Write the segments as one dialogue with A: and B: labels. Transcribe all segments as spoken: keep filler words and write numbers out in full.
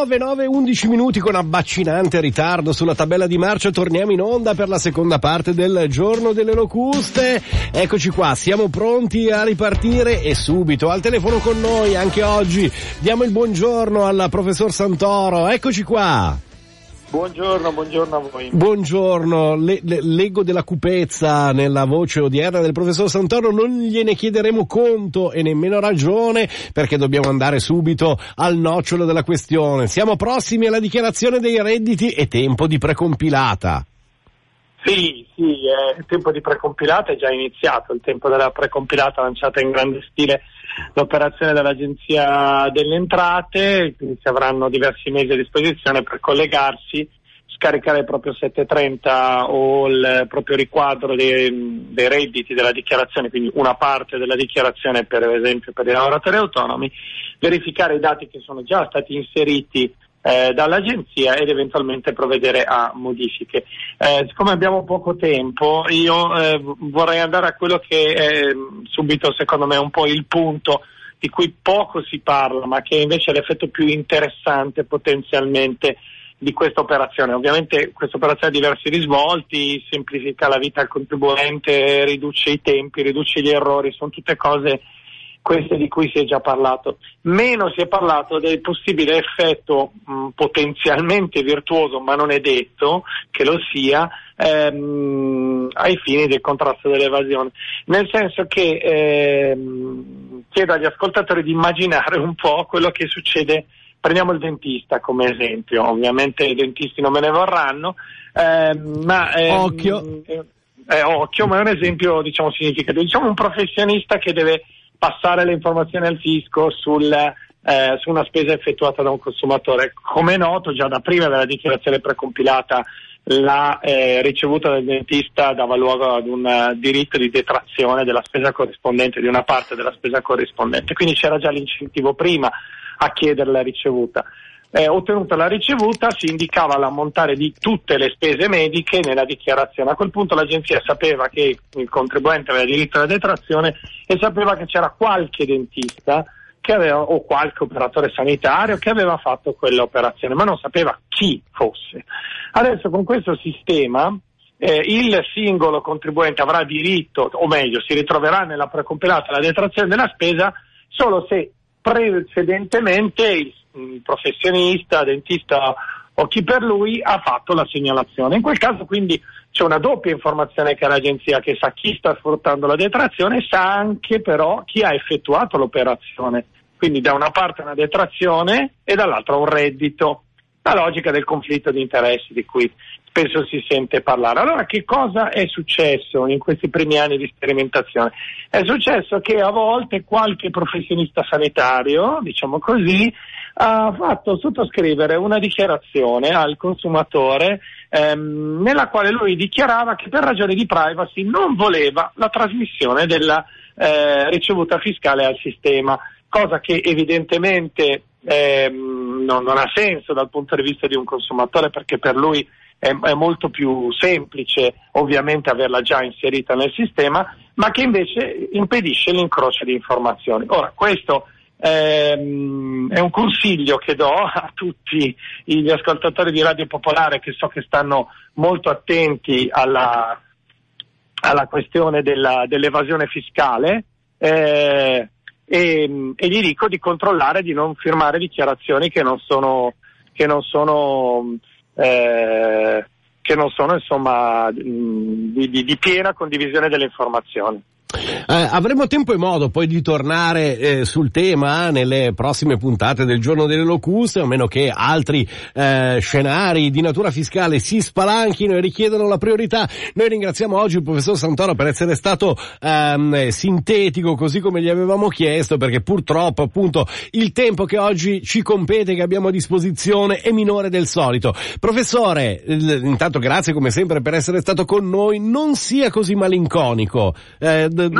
A: nove, nove, undici minuti con abbacinante ritardo sulla tabella di marcia. Torniamo in onda per la seconda parte del Giorno delle Locuste. Eccoci qua, siamo pronti a ripartire e subito al telefono con noi anche oggi diamo il buongiorno al professor Santoro. Eccoci qua.
B: Buongiorno, buongiorno a voi.
A: Buongiorno, le, le, leggo della cupezza nella voce odierna del professor Santoro, non gliene chiederemo conto e nemmeno ragione perché dobbiamo andare subito al nocciolo della questione. Siamo prossimi alla dichiarazione dei redditi e tempo di precompilata.
B: Sì, sì, eh, il tempo di precompilata è già iniziato, il tempo della precompilata lanciata in grande stile l'operazione dell'Agenzia delle Entrate, quindi si avranno diversi mesi a disposizione per collegarsi, scaricare il proprio settecentotrenta o il proprio riquadro dei, dei redditi della dichiarazione, quindi una parte della dichiarazione per esempio per i lavoratori autonomi, verificare i dati che sono già stati inseriti Eh, dall'agenzia ed eventualmente provvedere a modifiche. Eh, siccome abbiamo poco tempo, io eh, vorrei andare a quello che è subito secondo me un po' il punto di cui poco si parla, ma che invece è l'effetto più interessante potenzialmente di questa operazione. Ovviamente questa operazione ha diversi risvolti, semplifica la vita al contribuente, riduce i tempi, riduce gli errori, sono tutte cose queste di cui si è già parlato. Meno si è parlato del possibile effetto mh, potenzialmente virtuoso, ma non è detto che lo sia, ehm, ai fini del contrasto dell'evasione. Nel senso che ehm, chiedo agli ascoltatori di immaginare un po' quello che succede. Prendiamo il dentista come esempio, ovviamente i dentisti non me ne vorranno, ehm, ma ehm,
A: occhio.
B: Eh, eh, occhio, ma è un esempio diciamo significativo. Diciamo un professionista che deve passare le informazioni al fisco sul, eh, su una spesa effettuata da un consumatore. Come è noto, già da prima della dichiarazione precompilata la eh, ricevuta del dentista dava luogo ad un uh, diritto di detrazione della spesa corrispondente, di una parte della spesa corrispondente, quindi c'era già l'incentivo prima a chiedere la ricevuta. Eh, ottenuta la ricevuta si indicava l'ammontare di tutte le spese mediche nella dichiarazione. A quel punto l'agenzia sapeva che il contribuente aveva diritto alla detrazione e sapeva che c'era qualche dentista che aveva, o qualche operatore sanitario che aveva fatto quell'operazione, ma non sapeva chi fosse. Adesso con questo sistema eh, il singolo contribuente avrà diritto, o meglio si ritroverà nella precompilata la detrazione della spesa solo se precedentemente il il professionista, dentista o chi per lui ha fatto la segnalazione. In quel caso quindi c'è una doppia informazione che ha l'agenzia, che sa chi sta sfruttando la detrazione e sa anche però chi ha effettuato l'operazione. Quindi da una parte una detrazione e dall'altra un reddito. La logica del conflitto di interessi di cui spesso si sente parlare. Allora che cosa è successo in questi primi anni di sperimentazione? È successo che a volte qualche professionista sanitario, diciamo così, ha fatto sottoscrivere una dichiarazione al consumatore ehm, nella quale lui dichiarava che per ragioni di privacy non voleva la trasmissione della eh, ricevuta fiscale al sistema, cosa che evidentemente ehm, non, non ha senso dal punto di vista di un consumatore, perché per lui è, è molto più semplice ovviamente averla già inserita nel sistema, ma che invece impedisce l'incrocio di informazioni. Ora questo Ehm, è un consiglio che do a tutti gli ascoltatori di Radio Popolare, che so che stanno molto attenti alla, alla questione della, dell'evasione fiscale, eh, e, e gli dico di controllare di non firmare dichiarazioni che non sono che non sono eh, che non sono insomma di, di, di piena condivisione delle informazioni.
A: Eh, avremo tempo e modo poi di tornare eh, sul tema nelle prossime puntate del Giorno delle Locuste, a meno che altri eh, scenari di natura fiscale si spalanchino e richiedano la priorità. Noi ringraziamo oggi il professor Santoro per essere stato ehm, sintetico, così come gli avevamo chiesto, perché purtroppo appunto il tempo che oggi ci compete, che abbiamo a disposizione, è minore del solito. Professore, eh, intanto grazie come sempre per essere stato con noi, non sia così malinconico. Eh,
B: No, ma non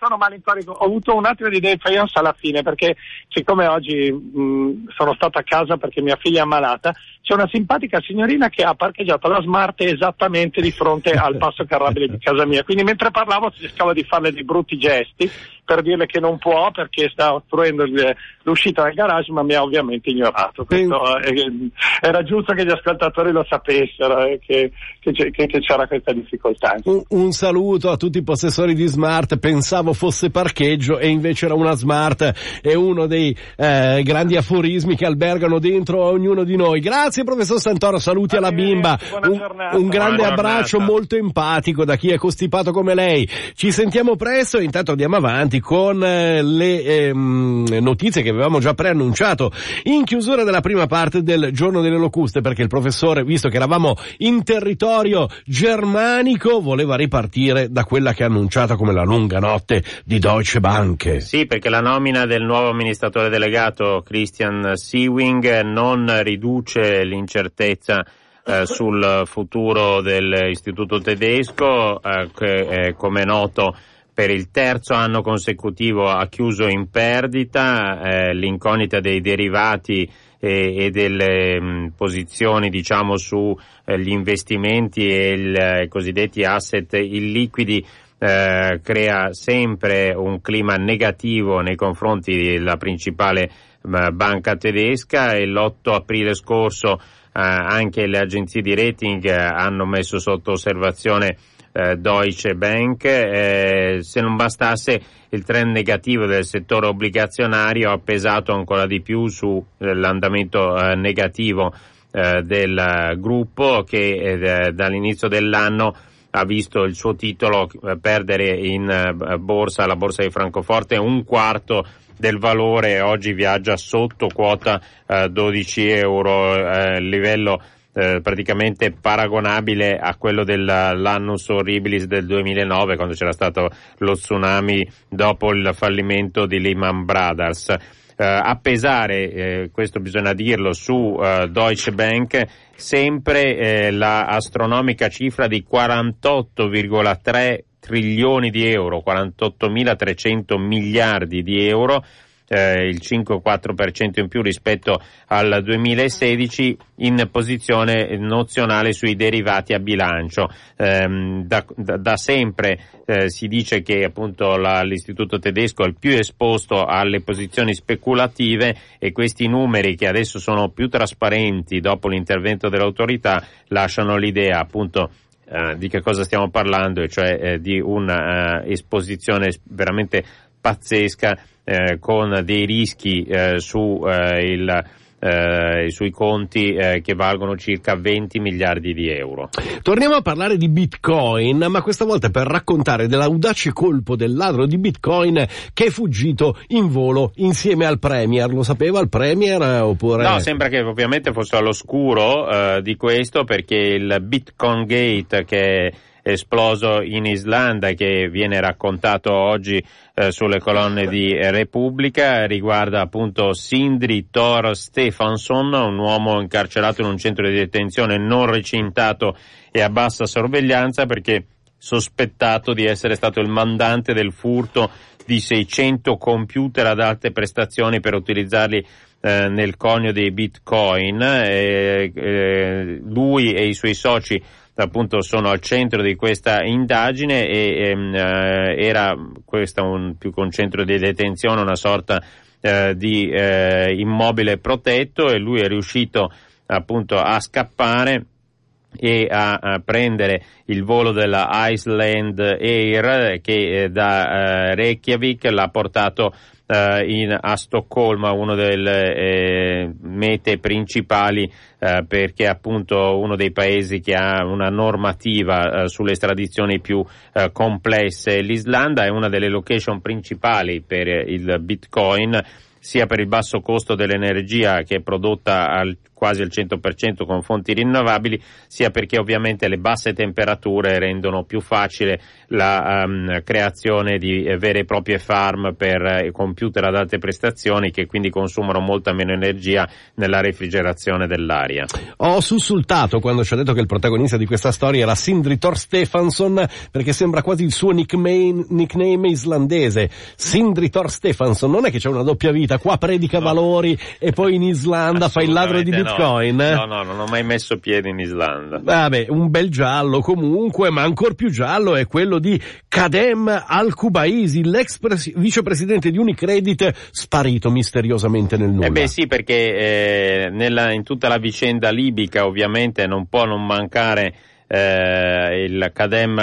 B: sono malinconico, ho avuto un attimo di defiance alla fine, perché siccome oggi mh, sono stato a casa perché mia figlia è ammalata, c'è una simpatica signorina che ha parcheggiato la Smart esattamente di fronte al passo carrabile di casa mia, quindi mentre parlavo cercavo di farle dei brutti gesti per dirle che non può perché sta ostruendo l'uscita dal garage, ma mi ha ovviamente ignorato. Questo, eh, era giusto che gli ascoltatori lo sapessero, eh, che, che, che, che c'era questa difficoltà.
A: Un, un saluto a tutti i possessori di Smart, pensavo fosse parcheggio e invece era una Smart, è uno dei eh, grandi aforismi che albergano dentro ognuno di noi. Grazie professor Santoro, saluti alla bimba, un, un grande
C: buona
A: abbraccio
C: giornata.
A: Molto empatico da chi è costipato come lei. Ci sentiamo presto e intanto andiamo avanti con eh, le ehm, notizie che avevamo già preannunciato in chiusura della prima parte del Giorno delle Locuste, perché il professore, visto che eravamo in territorio germanico, voleva ripartire da quella che ha annunciato come la lunga notte di Deutsche Bank.
C: Sì, perché la nomina del nuovo amministratore delegato Christian Sewing non riduce l'incertezza eh, sul futuro dell'istituto tedesco, eh, che eh, come è noto per il terzo anno consecutivo ha chiuso in perdita, eh, l'incognita dei derivati e, e delle mh, posizioni diciamo su eh, gli investimenti e il, i cosiddetti asset illiquidi eh, crea sempre un clima negativo nei confronti della principale mh, banca tedesca, e l'otto aprile scorso eh, anche le agenzie di rating eh, hanno messo sotto osservazione Eh, Deutsche Bank. Eh, se non bastasse, il trend negativo del settore obbligazionario ha pesato ancora di più sull'andamento eh, negativo eh, del uh, gruppo, che eh, dall'inizio dell'anno ha visto il suo titolo eh, perdere in uh, borsa, la borsa di Francoforte, un quarto del valore, e oggi viaggia sotto quota uh, dodici euro, eh, livello Eh, praticamente paragonabile a quello dell'annus horribilis del duemilanove, quando c'era stato lo tsunami dopo il fallimento di Lehman Brothers. Eh, a pesare, eh, questo bisogna dirlo, su eh, Deutsche Bank sempre eh, la astronomica cifra di quarantotto virgola tre trilioni di euro, quarantottomilatrecento miliardi di euro, Eh, il cinque virgola quattro per cento in più rispetto al duemilasedici, in posizione nozionale sui derivati a bilancio. Eh, da, da, da sempre eh, si dice che appunto la, l'istituto tedesco è il più esposto alle posizioni speculative, e questi numeri, che adesso sono più trasparenti dopo l'intervento dell'autorità, lasciano l'idea appunto eh, di che cosa stiamo parlando, e cioè eh, di una uh, esposizione veramente pazzesca, eh, con dei rischi eh, su eh, il eh, sui conti eh, che valgono circa venti miliardi di euro.
A: Torniamo a parlare di Bitcoin, ma questa volta per raccontare dell'audace colpo del ladro di Bitcoin che è fuggito in volo insieme al Premier. Lo sapeva il Premier eh, oppure?
C: No, sembra che ovviamente fosse all'oscuro eh, di questo, perché il Bitcoin Gate, che è esploso in Islanda, che viene raccontato oggi eh, sulle colonne di Repubblica, riguarda appunto Sindri Thor Stefansson, un uomo incarcerato in un centro di detenzione non recintato e a bassa sorveglianza, perché sospettato di essere stato il mandante del furto di seicento computer ad alte prestazioni per utilizzarli eh, nel conio dei Bitcoin. Eh, eh, lui e i suoi soci appunto sono al centro di questa indagine, e ehm, eh, era questo un più che un centro di detenzione, una sorta eh, di eh, immobile protetto, e lui è riuscito appunto a scappare e a, a prendere il volo della Iceland Air, che eh, da eh, Reykjavik l'ha portato Uh, in, a Stoccolma, una delle eh, mete principali, uh, perché appunto uno dei paesi che ha una normativa uh, sulle estradizioni più uh, complesse. L'Islanda è una delle location principali per il Bitcoin, sia per il basso costo dell'energia, che è prodotta al quasi al cento per cento con fonti rinnovabili, sia perché ovviamente le basse temperature rendono più facile la um, creazione di eh, vere e proprie farm per eh, computer ad alte prestazioni, che quindi consumano molta meno energia nella refrigerazione dell'aria.
A: Ho sussultato quando ci ha detto che il protagonista di questa storia era Sindri Thor Stefansson, perché sembra quasi il suo nickname, nickname islandese. Sindri Thor Stefansson, non è che c'è una doppia vita, qua predica no. valori e poi in Islanda fa il ladro di Bitcoin?
C: No, no, no, non ho mai messo piede in Islanda.
A: Vabbè, un bel giallo comunque, ma ancor più giallo è quello di Kadem Al-Kubaisi, l'ex pres- vicepresidente di Unicredit, sparito misteriosamente nel nulla.
C: Eh beh sì, perché eh, nella, in tutta la vicenda libica ovviamente non può non mancare eh, il Kadem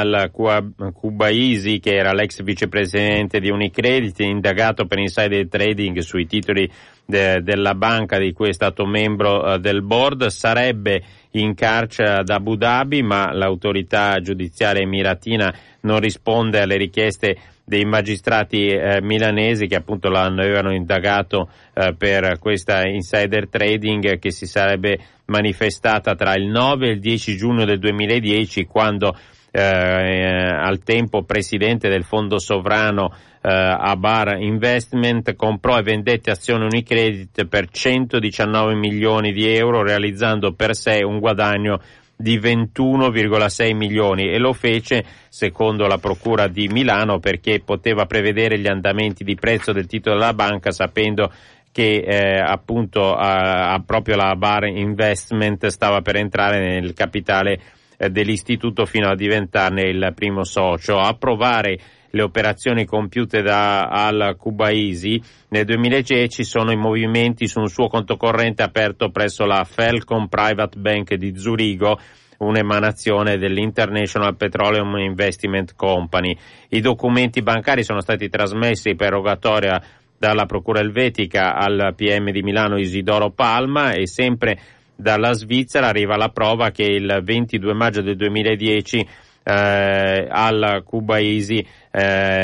C: Al-Kubaisi, che era l'ex vicepresidente di Unicredit, indagato per insider trading sui titoli de, della banca di cui è stato membro eh, del board. Sarebbe in carcere ad Abu Dhabi, ma l'autorità giudiziaria emiratina non risponde alle richieste dei magistrati eh, milanesi, che appunto l'avevano indagato eh, per questa insider trading che si sarebbe manifestata tra il nove e il dieci giugno del duemiladieci, quando eh, eh, al tempo presidente del fondo sovrano eh, Abar Investment comprò e vendette azioni Unicredit per centodiciannove milioni di euro, realizzando per sé un guadagno di ventuno virgola sei milioni, e lo fece secondo la procura di Milano perché poteva prevedere gli andamenti di prezzo del titolo della banca, sapendo che eh, appunto a, a proprio la Bar Investment stava per entrare nel capitale eh, dell'istituto fino a diventarne il primo socio. A provare le operazioni compiute da Al-Kubaisi nel duemiladieci sono i movimenti su un suo conto corrente aperto presso la Falcon Private Bank di Zurigo, un'emanazione dell'International Petroleum Investment Company. I documenti bancari sono stati trasmessi per rogatoria dalla Procura Elvetica al P M di Milano Isidoro Palma, e sempre dalla Svizzera arriva la prova che il ventidue maggio del duemiladieci eh, Al-Kubaisi eh,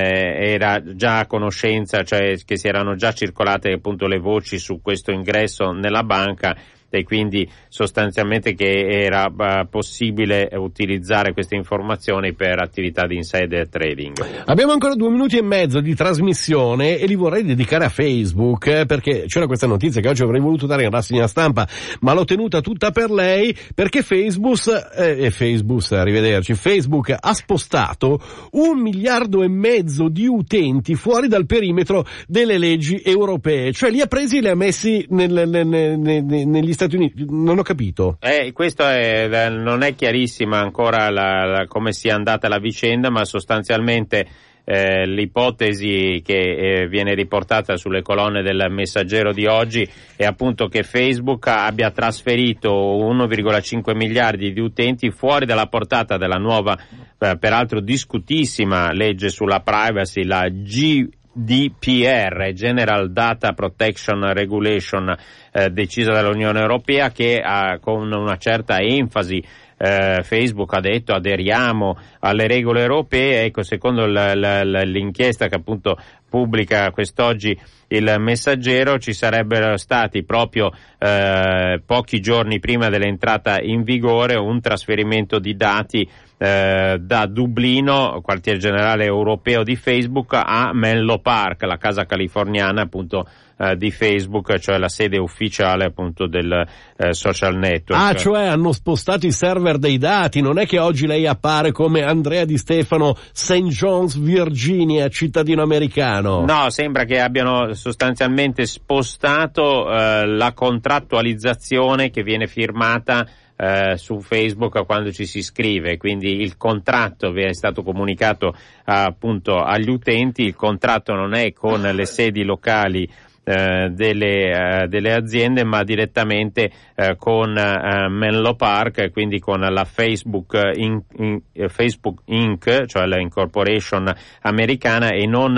C: era già a conoscenza, cioè che si erano già circolate appunto le voci su questo ingresso nella banca, e quindi sostanzialmente che era uh, possibile utilizzare queste informazioni per attività di insider trading.
A: Abbiamo ancora due minuti e mezzo di trasmissione e li vorrei dedicare a Facebook, eh, perché c'era questa notizia che oggi avrei voluto dare in rassegna stampa, ma l'ho tenuta tutta per lei, perché Facebook, eh, Facebook, arrivederci, Facebook ha spostato un miliardo e mezzo di utenti fuori dal perimetro delle leggi europee, cioè li ha presi e li ha messi nel, nel, nel, negli Stati Uniti. Non ho capito.
C: Eh, questo è, non è chiarissima ancora la, la, come sia andata la vicenda, ma sostanzialmente eh, l'ipotesi che eh, viene riportata sulle colonne del Messaggero di oggi è appunto che Facebook abbia trasferito uno virgola cinque miliardi di utenti fuori dalla portata della nuova, eh, peraltro discutissima legge sulla privacy, la G D P R, General Data Protection Regulation, eh, decisa dall'Unione Europea, che ha, con una certa enfasi eh, Facebook ha detto aderiamo alle regole europee. Ecco, secondo l- l- l'inchiesta che appunto pubblica quest'oggi il Messaggero, ci sarebbero stati proprio eh, pochi giorni prima dell'entrata in vigore un trasferimento di dati eh, da Dublino, quartier generale europeo di Facebook, a Menlo Park, la casa californiana appunto eh, di Facebook, cioè la sede ufficiale appunto del eh, social network.
A: Ah, cioè hanno spostato i server dei dati, non è che oggi lei appare come Andrea Di Stefano, Saint John's, Virginia, cittadino americano.
C: No, sembra che abbiano sostanzialmente spostato eh, la contrattualizzazione che viene firmata eh, su Facebook quando ci si iscrive, quindi il contratto è stato comunicato appunto agli utenti. Il contratto non è con le sedi locali eh, delle, eh, delle aziende, ma direttamente eh, con eh, Menlo Park, quindi con la Facebook, in, in, Facebook Incorporated, cioè la incorporation americana, e non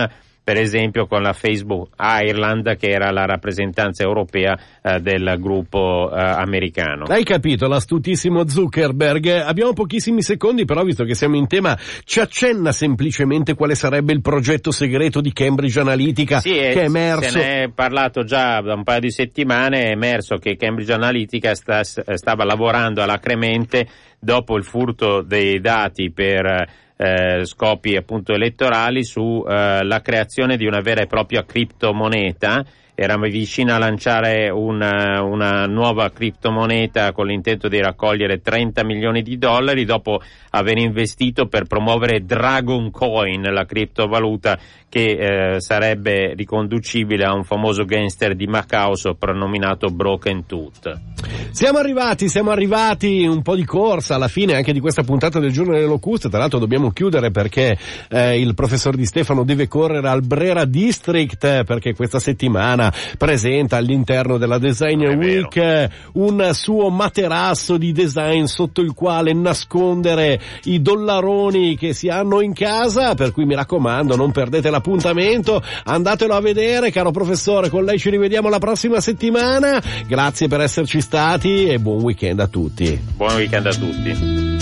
C: per esempio con la Facebook Ireland, che era la rappresentanza europea eh, del gruppo eh, americano.
A: Hai capito, l'astutissimo Zuckerberg. Abbiamo pochissimi secondi, però visto che siamo in tema, ci accenna semplicemente quale sarebbe il progetto segreto di Cambridge Analytica,
C: sì,
A: che è emerso.
C: Se ne è parlato già da un paio di settimane, è emerso che Cambridge Analytica sta, stava lavorando alacremente dopo il furto dei dati per eh, scopi appunto elettorali su eh, la creazione di una vera e propria criptomoneta. Era vicina a lanciare una, una nuova criptomoneta con l'intento di raccogliere trenta milioni di dollari dopo aver investito per promuovere Dragon Coin, la criptovaluta che eh, sarebbe riconducibile a un famoso gangster di Macao soprannominato Broken Tooth.
A: Siamo arrivati, siamo arrivati un po' di corsa alla fine anche di questa puntata del Giorno delle Locuste. Tra l'altro dobbiamo chiudere perché eh, il professor Di Stefano deve correre al Brera District, perché questa settimana presenta all'interno della Designer Week vero. un suo materasso di design sotto il quale nascondere i dollaroni che si hanno in casa, per cui mi raccomando, non perdete l'appuntamento, andatelo a vedere. Caro professore, con lei ci rivediamo la prossima settimana. Grazie per esserci stati e buon weekend a tutti.
C: Buon weekend a tutti.